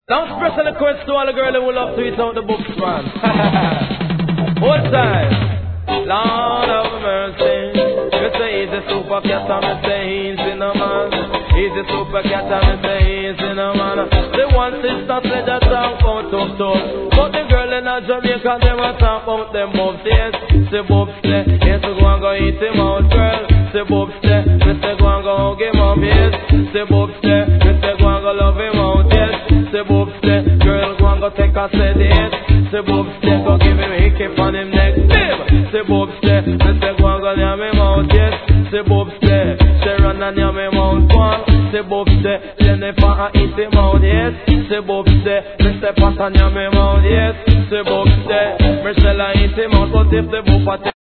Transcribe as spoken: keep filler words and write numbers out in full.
Now special request to all the girls who love to eat out the books, man. One time, Lord of mercy. You say he's a super cat, and I say he's in a man. He's a super cat, and I say he's in a man. The one sister said that talk about tough tough, but the girl in a Jamaica, they were talk about them bobs, yes. The bobs there, yes, we go and go eat him out, girl. The bobs there, we say go and go hug him up, yes. The bobs there, we say go and go love him out, yes. The bobs there, girl go and go take a set, yes. The bobs there, go give him a hickey on him neck, the bobs there, we say go and go yam him out, yes. The bobs there, she run and yam him out, one. The bobs there, Jennifer and eat him out, yes. The bobs there, we say pat and yam him out, yes. The bobs there, Marcella eat him out, but if the bobs